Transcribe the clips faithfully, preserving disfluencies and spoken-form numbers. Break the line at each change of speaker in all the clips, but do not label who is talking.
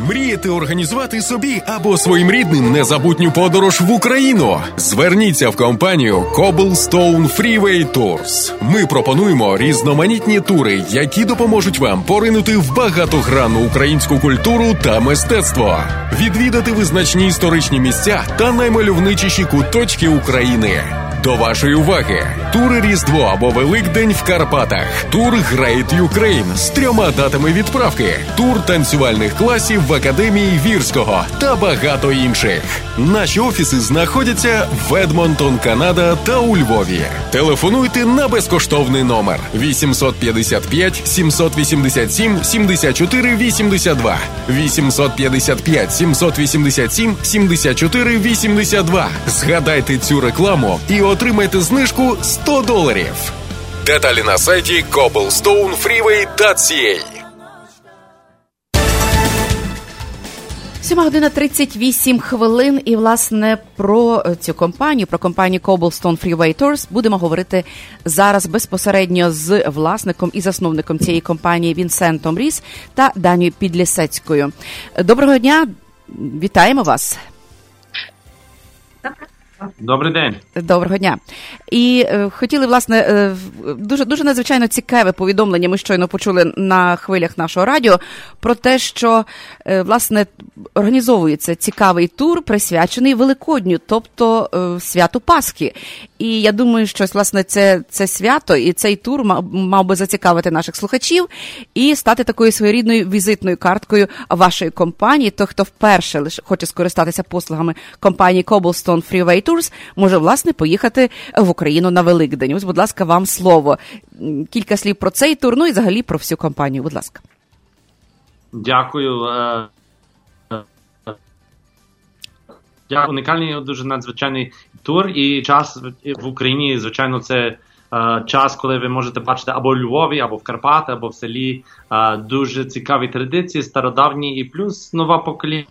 Мрієте організувати собі або своїм рідним незабутню подорож в Україну? Зверніться в компанію Cobblestone Freeway Tours. Ми пропонуємо різноманітні тури, які допоможуть вам поринути в багатогранну українську культуру та мистецтво, відвідати визначні історичні місця та наймальовничіші куточки України. До вашої уваги! Тури Різдво або Великдень в Карпатах. Тур Great Ukraine з трьома датами відправки. Тур танцювальних класів в Академії Вірського та багато інших. Наші офіси знаходяться в Едмонтон, Канада та у Львові. Телефонуйте на безкоштовний номер вісімсот п'ятдесят п'ять сімсот вісімдесят сім сімдесят чотири вісімдесят два. вісімсот п'ятдесят п'ять сімсот вісімдесят сім сімдесят чотири вісімдесят два. Згадайте цю рекламу і отримайте знижку сто доларів. Деталі на сайті cobblestone freeway dot c a.
сьома година тридцять вісім хвилин, і, власне, про цю компанію, про компанію Cobblestone Freeway Tours будемо говорити зараз безпосередньо з власником і засновником цієї компанії Вінсентом Ріс та Данією Підлісецькою. Доброго дня, вітаємо вас.
Добрий день.
Доброго дня. І е, хотіли, власне, е, дуже, дуже надзвичайно цікаве повідомлення ми щойно почули на хвилях нашого радіо про те, що, е, власне, організовується цікавий тур, присвячений Великодню, тобто е, святу Пасхи. І я думаю, що, власне, це, це свято і цей тур мав, мав би зацікавити наших слухачів і стати такою своєрідною візитною карткою вашої компанії. То, хто вперше лише хоче скористатися послугами компанії Cobblestone Freeway Tours, може, власне, поїхати в Україну на Великдень. Ось, будь ласка, вам слово. Кілька слів про цей тур, ну і взагалі про всю компанію. Будь ласка.
Дякую. Дякую. Унікальний, дуже надзвичайний тур. І час в Україні, звичайно, це час, коли ви можете бачити або у Львові, або в Карпати, або в селі дуже цікаві традиції, стародавні, і плюс нова покоління.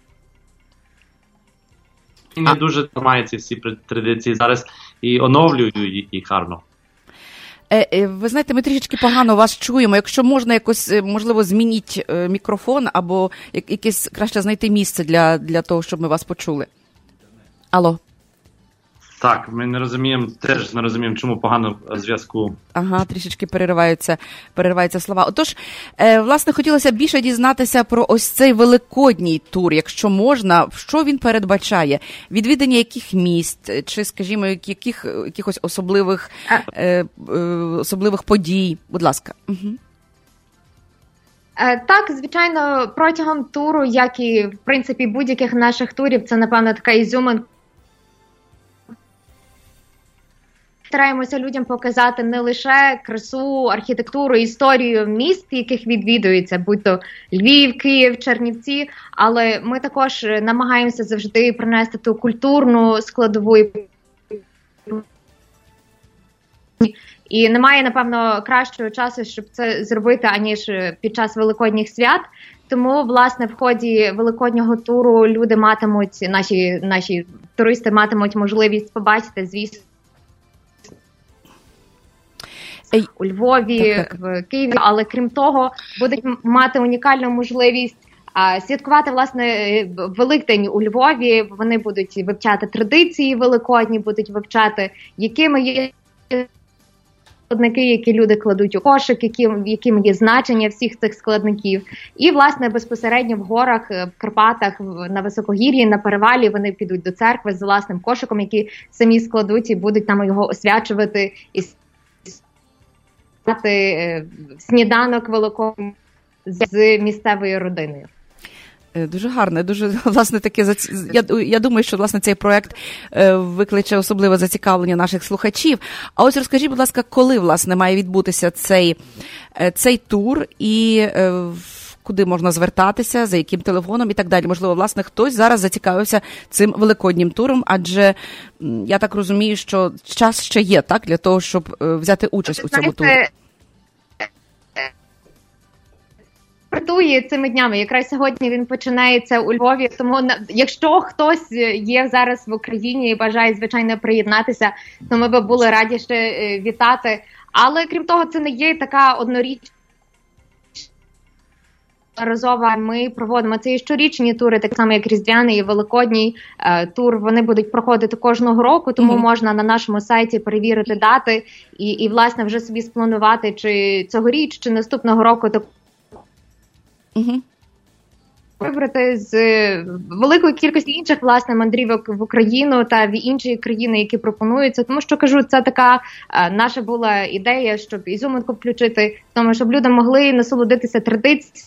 І не дуже тримають ці всі традиції зараз і оновлюють їх гарно.
Е, е, ви знаєте, ми трішечки погано вас чуємо. Якщо можна якось, можливо, змініть е, мікрофон або якесь краще знайти місце для, для того, щоб ми вас почули. Алло.
Так, ми не розуміємо, теж не розуміємо, чому погано зв'язку.
Ага, трішечки перериваються, перериваються слова. Отож, е, власне, хотілося більше дізнатися про ось цей великодній тур, якщо можна. Що він передбачає? Відвідання яких міст? Чи, скажімо, яких, якихось особливих, е, е, особливих подій? Будь ласка. Угу.
Так, звичайно, протягом туру, як і, в принципі, будь-яких наших турів, це, напевно, така ізюминка. Стараємося людям показати не лише красу, архітектуру, історію міст, яких відвідується, будь-то Львів, Київ, Чернівці, але ми також намагаємося завжди принести ту культурну складову. І немає, напевно, кращого часу, щоб це зробити, аніж під час Великодніх свят. Тому, власне, в ході Великоднього туру люди матимуть, наші, наші туристи матимуть можливість побачити, звісно, у Львові, так, так. в Києві, але крім того, будуть мати унікальну можливість а, святкувати, власне, Великдень у Львові. Вони будуть вивчати традиції великодні, будуть вивчати, якими є складники, які люди кладуть у кошик, яким, яким є значення всіх цих складників. І, власне, безпосередньо в горах, в Карпатах, на Високогір'ї, на перевалі вони підуть до церкви з власним кошиком, які самі складуть і будуть там його освячувати і сніданок великодній з місцевою родиною.
Дуже гарне, дуже, власне, таке, я, я думаю, що, власне, цей проект викличе особливе зацікавлення наших слухачів. А ось розкажіть, будь ласка, коли, власне, має відбутися цей, цей тур і куди можна звертатися, за яким телефоном і так далі. Можливо, власне, хтось зараз зацікавився цим великоднім туром, адже я так розумію, що час ще є, так, для того, щоб взяти участь у цьому турі.
Стартує цими днями. Якраз сьогодні він починається у Львові. Тому якщо хтось є зараз в Україні і бажає, звичайно, приєднатися, то ми би були раді ще вітати. Але, крім того, це не є така однорічна Разово ми проводимо ці щорічні тури, так само як Різдвяний і Великодній е, тур. Вони будуть проходити кожного року, тому mm-hmm. можна на нашому сайті перевірити дати і, і, власне, вже собі спланувати, чи цьогоріч, чи наступного року так mm-hmm. вибрати з великої кількості інших, власне, мандрівок в Україну та в інші країни, які пропонуються. Тому що, кажу, це така е, наша була ідея, щоб ізюминку включити, тому щоб люди могли насолодитися традиціями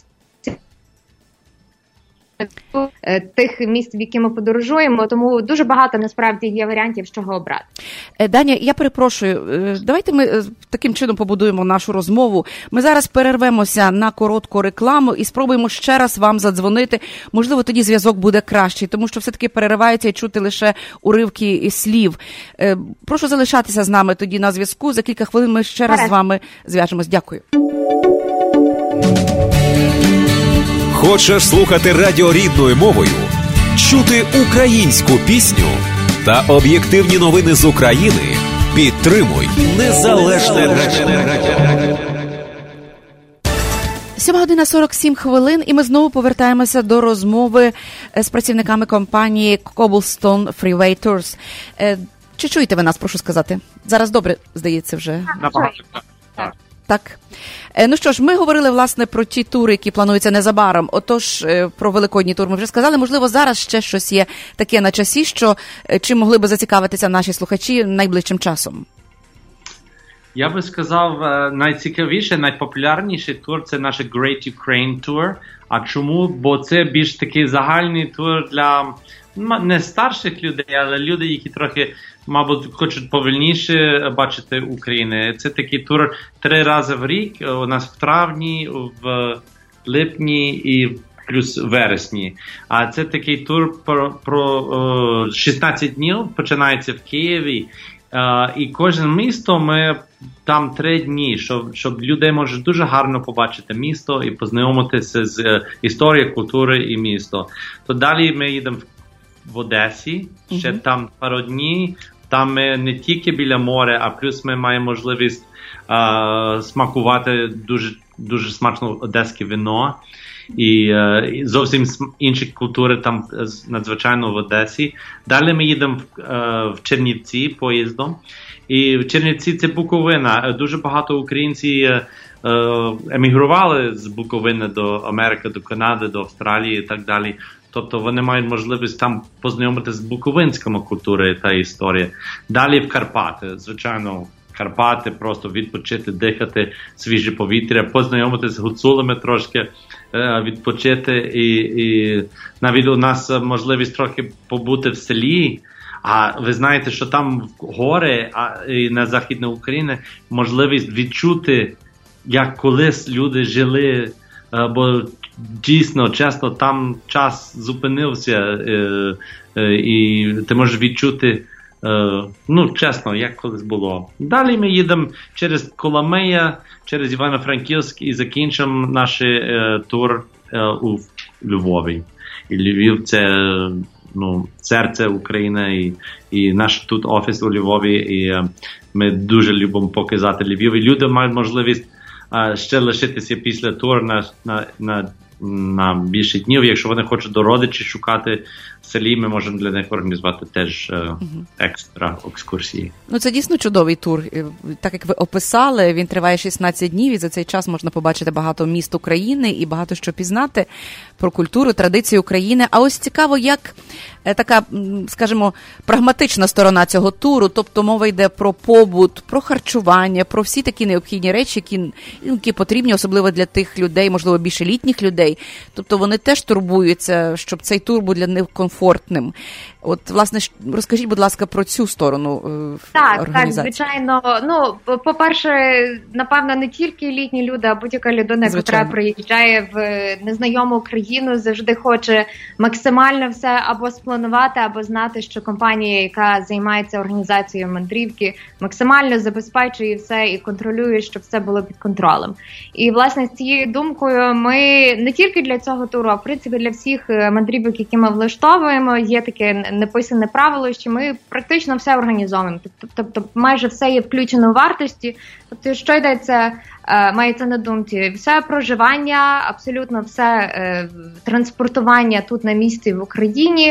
тих місць, в які ми подорожуємо, тому дуже багато насправді є варіантів, з чого обрати.
Даня, я перепрошую, давайте ми таким чином побудуємо нашу розмову. Ми зараз перервемося на коротку рекламу і спробуємо ще раз вам задзвонити. Можливо, тоді зв'язок буде кращий, тому що все-таки переривається і чути лише уривки і слів. Прошу залишатися з нами тоді на зв'язку. За кілька хвилин ми ще раз з вами зв'яжемось. Дякую.
Хочеш слухати радіо рідною мовою, чути українську пісню та об'єктивні новини з України? Підтримуй Незалежне радіо.
сьома година сорок сім хвилин, і ми знову повертаємося до розмови з працівниками компанії Cobblestone Freeway Tours. Чи чуєте ви нас, прошу сказати? Зараз добре, здається, вже.
Так.
Так. Ну що ж, ми говорили, власне, про ті тури, які плануються незабаром. Отож, про Великодній тур ми вже сказали. Можливо, зараз ще щось є таке на часі, що чим могли би зацікавитися наші слухачі найближчим часом?
Я би сказав, найцікавіший, найпопулярніший тур – це наш Great Ukraine Tour. А чому? Бо це більш такий загальний тур для не старших людей, але людей, які трохи, мабуть, хочуть повільніше бачити Україну. Це такий тур три рази в рік, у нас в травні, в липні і плюс вересні. А це такий тур про, про шістнадцять днів, починається в Києві. Uh, і кожне місто ми там три дні, щоб, щоб люди можуть дуже гарно побачити місто і познайомитися з uh, історією, культурою і місто. То далі ми їдемо в Одесі, ще mm-hmm. там пару днів. Там ми не тільки біля моря, а плюс ми маємо можливість uh, смакувати дуже, дуже смачне одеське вино. І, е, і зовсім інші культури там надзвичайно в Одесі. Далі ми їдемо в, е, в Чернівці поїздом. І в Чернівці це Буковина. Дуже багато українців е, емігрували з Буковини до Америки, до Канади, до Австралії і так далі. Тобто вони мають можливість там познайомитися з буковинською культурою та історією. Далі в Карпати, звичайно, Карпати, просто відпочити, дихати свіже повітря, познайомитися з гуцулами трошки, відпочити, і, і навіть у нас можливість трохи побути в селі. А ви знаєте, що там гори, а і на Західній Україні можливість відчути, як колись люди жили, бо дійсно, чесно, там час зупинився, і ти можеш відчути, ну, чесно, як колись було. Далі ми їдемо через Коломия, через Івано-Франківськ і закінчимо наш е, тур е, у Львові. І Львів – це, ну, серце України, і, і наш тут офіс у Львові, і е, ми дуже любимо показати Львів. І люди мають можливість е, ще лишитися після туру на, на, на, на більше днів. Якщо вони хочуть до родичів шукати в селі, ми можемо для них організувати теж е, екстра екскурсії.
Ну, це дійсно чудовий тур. Так, як ви описали, він триває шістнадцять днів, і за цей час можна побачити багато міст України і багато що пізнати про культуру, традиції України. А ось цікаво, як така, скажімо, прагматична сторона цього туру, тобто мова йде про побут, про харчування, про всі такі необхідні речі, які, які потрібні, особливо для тих людей, можливо, більше літніх людей. Тобто вони теж турбуються, щоб цей тур був для них комфортним. От, власне, розкажіть, будь ласка, про цю сторону е,
так,
організації.
Так, звичайно. Ну, по-перше, напевно, не тільки літні люди, а будь-яка людина, яка приїжджає в незнайому країну, завжди хоче максимально все або спланувати, або знати, що компанія, яка займається організацією мандрівки, максимально забезпечує все і контролює, щоб все було під контролем. І, власне, з цією думкою ми не тільки для цього туру, а в принципі для всіх мандрівок, які ми влаштовуємо, є таке неписане правило, що ми практично все організовуємо. Тобто, тобто майже все є включено у вартості. Тобто, що йдеться, мається на думці, все проживання, абсолютно все транспортування тут на місці в Україні,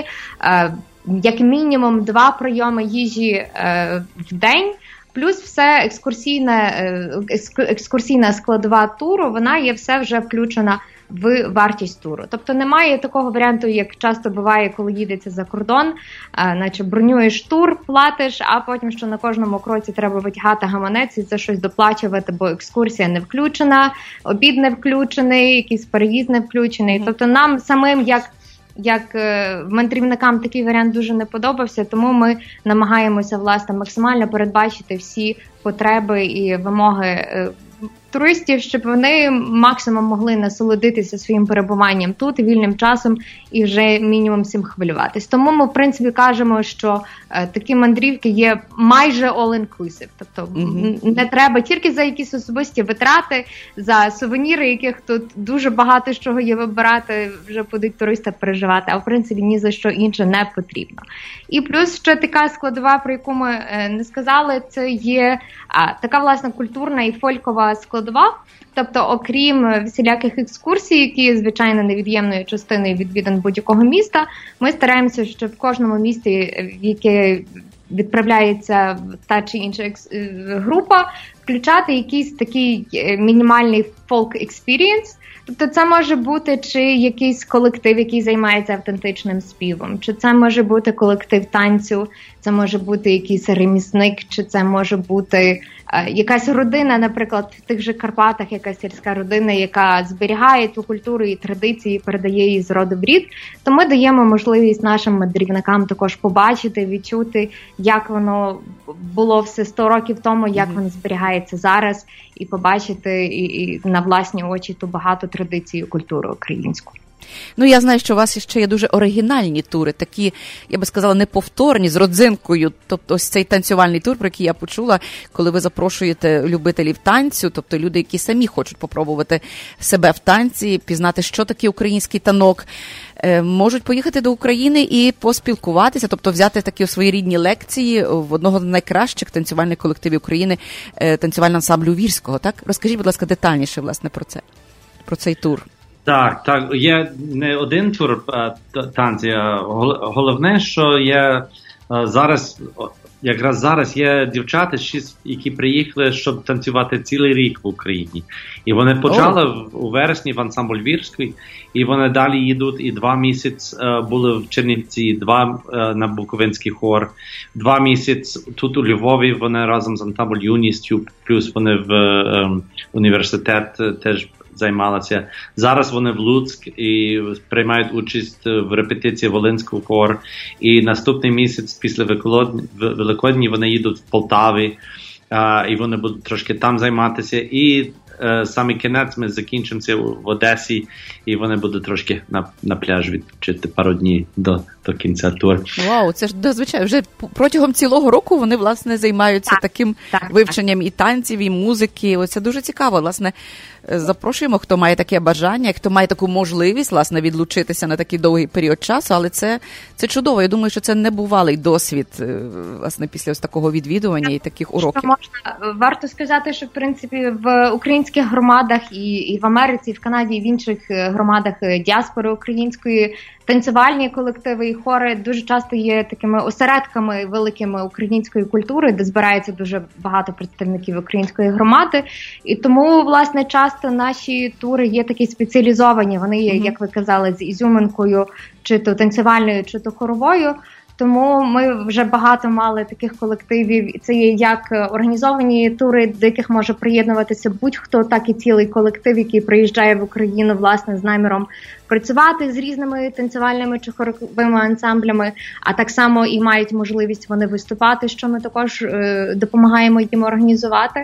як мінімум два прийоми їжі в день, плюс все екскурсійне, екскурсійна складова туру, вона є все вже включена в вартість туру. Тобто немає такого варіанту, як часто буває, коли їдеться за кордон, а, наче бронюєш тур, платиш, а потім, що на кожному кроці треба витягати гаманець і за щось доплачувати, бо екскурсія не включена, обід не включений, якийсь переїзд не включений. Тобто нам самим, як як мандрівникам, такий варіант дуже не подобався, тому ми намагаємося, власне, максимально передбачити всі потреби і вимоги туристів, щоб вони максимум могли насолодитися своїм перебуванням тут, вільним часом і вже мінімум всім хвилюватись. Тому ми, в принципі, кажемо, що е, такі мандрівки є майже all-inclusive. Тобто mm-hmm. не треба тільки за якісь особисті витрати, за сувеніри, яких тут дуже багато з чого є вибирати, вже будуть туристи переживати, а в принципі ні за що інше не потрібно. І плюс ще така складова, про яку ми е, не сказали, це є а, така, власне, культурна і фолькова складова. Тобто, окрім всіляких екскурсій, які є, звичайно, невід'ємною частиною відвідин будь-якого міста, ми стараємося, щоб в кожному місті, в яке відправляється та чи інша група, включати якийсь такий мінімальний folk-experience. Тобто це може бути чи якийсь колектив, який займається автентичним співом, чи це може бути колектив танцю, це може бути якийсь ремісник, чи це може бути е, якась родина, наприклад, в тих же Карпатах, якась сільська родина, яка зберігає ту культуру і традиції, передає її з роду в рід. То ми даємо можливість нашим мандрівникам також побачити, відчути, як воно було все сто років тому, як воно зберігається зараз, і побачити і, і на власні очі ту багату традицію, культуру українську.
Ну, я знаю, що у вас ще є дуже оригінальні тури, такі, я би сказала, неповторні, з родзинкою. Тобто ось цей танцювальний тур, про який я почула, коли ви запрошуєте любителів танцю, тобто люди, які самі хочуть попробувати себе в танці, пізнати, що таке український танок, можуть поїхати до України і поспілкуватися, тобто взяти такі своєрідні лекції в одного з найкращих танцювальних колективів України, танцювального ансамблю Вірського, так? Розкажіть, будь ласка, детальніше, власне, про це, про цей тур.
Так, так, є не один тур танці, а головне, що є зараз, якраз зараз є дівчата, які приїхали, щоб танцювати цілий рік в Україні. І вони почали oh. у вересні в ансамбль Вірський, і вони далі їдуть, і два місяці були в Чернівці, два на Буковинський хор, два місяці тут у Львові вони разом з ансамбль Юністю, плюс вони в ем, університет теж займалися. Зараз вони в Луцьк і приймають участь в репетиції Волинського хор. І наступний місяць після Великодні вони їдуть в Полтаві, а, і вони будуть трошки там займатися. І е, саме кінець ми закінчимося в Одесі, і вони будуть трошки на, на пляж відпочити пару днів до, до кінця туру.
Вау, це ж, звичайно, вже протягом цілого року вони, власне, займаються так, таким так, вивченням так. і танців, і музики. Оце дуже цікаво, власне. Запрошуємо, хто має таке бажання, хто має таку можливість, власне, відлучитися на такий довгий період часу, але це, це чудово. Я думаю, що це небувалий досвід, власне, після ось такого відвідування і таких уроків.
Що можна, варто сказати, що, в принципі, в українських громадах і, і в Америці, і в Канаді, і в інших громадах діаспори української танцювальні колективи і хори дуже часто є такими осередками великими української культури, де збирається дуже багато представників української громади. І тому, власне, часто наші тури є такі спеціалізовані. Вони є, mm-hmm. як ви казали, з ізюминкою, чи то танцювальною, чи то хоровою. Тому ми вже багато мали таких колективів. Це є як організовані тури, до яких може приєднуватися будь-хто, так і цілий колектив, який приїжджає в Україну, власне, з наміром працювати з різними танцювальними чи хоровими ансамблями, а так само і мають можливість вони виступати, що ми також е, допомагаємо їм організувати.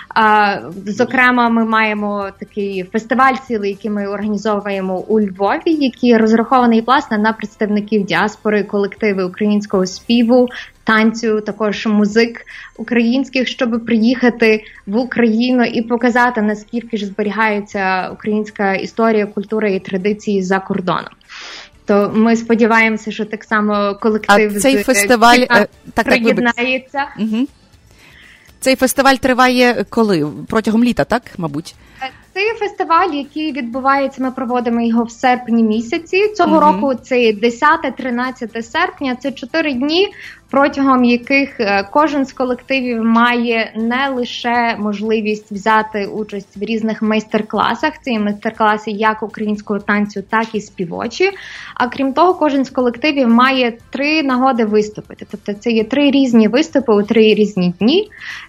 А, зокрема, ми маємо такий фестиваль цілий, який ми організовуємо у Львові, який розрахований, власне, на представників діаспори, колективи українського співу, танцю, також музик українських, щоб приїхати в Україну і показати, наскільки ж зберігається українська історія, культура і традиції за кордоном. То ми сподіваємося, що так само колектив
а цей
з
фестиваль
Чикаго
так,
приєднається.
Угу. Цей фестиваль триває коли? Протягом літа, так, мабуть?
Цей фестиваль, який відбувається, ми проводимо його в серпні місяці. Цього uh-huh. року це десяте-тринадцяте серпня, це чотири дні, протягом яких кожен з колективів має не лише можливість взяти участь в різних майстер-класах, це є майстер-класи як українського танцю, так і співочі, а крім того, кожен з колективів має три нагоди виступити. Тобто це є три різні виступи у три різні дні.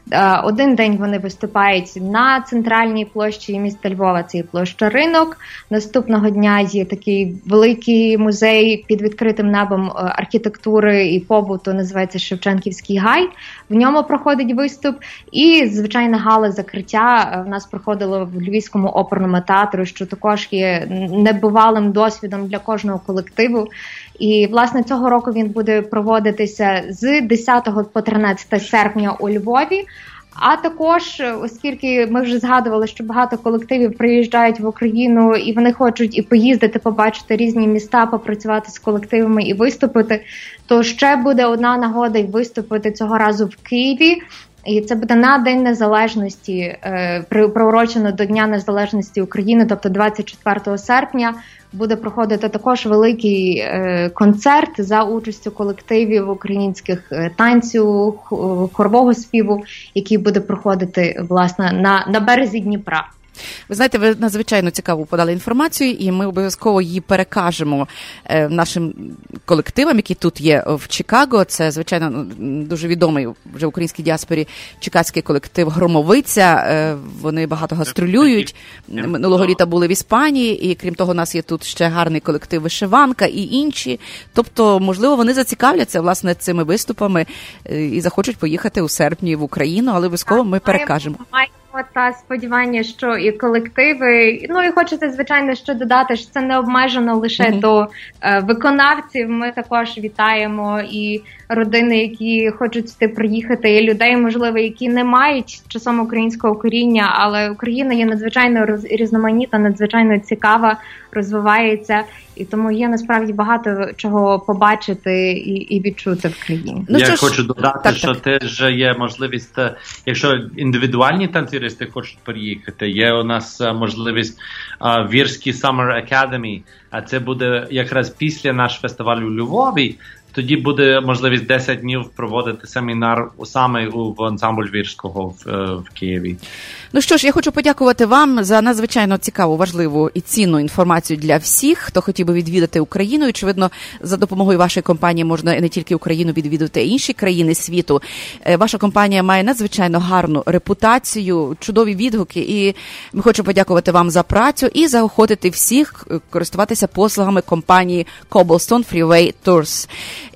Один день вони виступають на центральній площі міста Львова, це є площа Ринок. Наступного дня є такий великий музей під відкритим небом архітектури і побуту, називається Шевченківський гай. В ньому проходить виступ. І, звичайно, гала закриття в нас проходило в Львівському оперному театрі, що також є небувалим досвідом для кожного колективу. І, власне, цього року він буде проводитися з десятого по тринадцяте серпня у Львові. А також, оскільки ми вже згадували, що багато колективів приїжджають в Україну і вони хочуть і поїздити, побачити різні міста, попрацювати з колективами і виступити, то ще буде одна нагода й виступити цього разу в Києві. І це буде на День Незалежності, приурочено до Дня Незалежності України, тобто двадцять четвертого серпня. Буде проходити також великий е, концерт за участю колективів українських танцю, хорового співу, який буде проходити, власне, на, на березі Дніпра.
Ви знаєте, ви надзвичайно цікаво подали інформацію, і ми обов'язково її перекажемо нашим колективам, які тут є в Чикаго. Це, звичайно, дуже відомий вже в українській діаспорі чикагський колектив «Громовиця». Вони багато гастролюють. Минулого літа були в Іспанії, і крім того, у нас є тут ще гарний колектив «Вишиванка» і інші. Тобто, можливо, вони зацікавляться, власне, цими виступами і захочуть поїхати у серпні в Україну, але обов'язково ми перекажемо.
Та сподівання, що і колективи, ну і хочеться, звичайно, що додати, що це не обмежено лише mm-hmm. до е, виконавців. Ми також вітаємо і родини, які хочуть сюди приїхати, і людей, можливо, які не мають часом українського коріння, але Україна є надзвичайно роз, різноманітна, надзвичайно цікава, розвивається, і тому є насправді багато чого побачити і, і відчути в країні.
Ну, Я ж... хочу додати, так, що так. теж є можливість, якщо індивідуальні танцюристи хочуть приїхати, є у нас можливість uh, Вірський Summer Academy, а це буде якраз після нашого фестивалю у Львові. Тоді буде можливість десять днів проводити семінар саме в ансамбль Вірського в, в Києві.
Ну що ж, я хочу подякувати вам за надзвичайно цікаву, важливу і цінну інформацію для всіх, хто хотів би відвідати Україну. І, очевидно, за допомогою вашої компанії можна не тільки Україну відвідати, а й інші країни світу. Ваша компанія має надзвичайно гарну репутацію, чудові відгуки, і ми хочемо подякувати вам за працю і заохотити всіх користуватися послугами компанії Cobblestone Freeway Tours.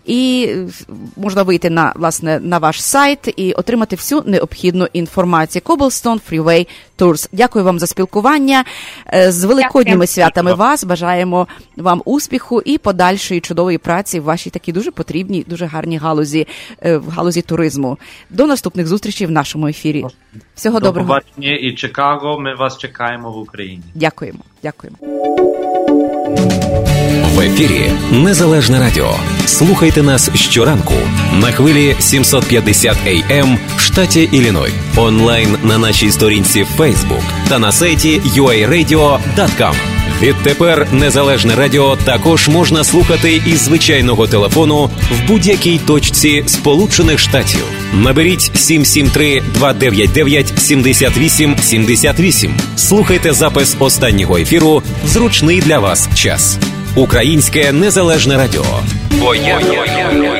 І можна вийти на, власне, на ваш сайт і отримати всю необхідну інформацію. Cobblestone Freeway Tours. Дякую вам за спілкування. З великодніми святами вас. Бажаємо вам успіху і подальшої чудової праці в вашій такій дуже потрібній, дуже гарній галузі, в галузі туризму. До наступних зустрічей в нашому ефірі. Всього
До
доброго.
До побачення і Чикаго. Ми вас чекаємо в Україні.
Дякуємо. Дякуємо.
В ефірі Незалежне Радіо. Слухайте нас щоранку на хвилі сімсот п'ятдесят ей ем в штаті Ілліной. Онлайн на нашій сторінці Facebook та на сайті ю ей радіо крапка ком. Відтепер Незалежне Радіо також можна слухати із звичайного телефону в будь-якій точці Сполучених Штатів. Наберіть сім сім три два дев'ять дев'ять сім вісім сім вісім. Слухайте запис останнього ефіру в зручний для вас час. Українське Незалежне Радіо. Бо я, бо я, бо я.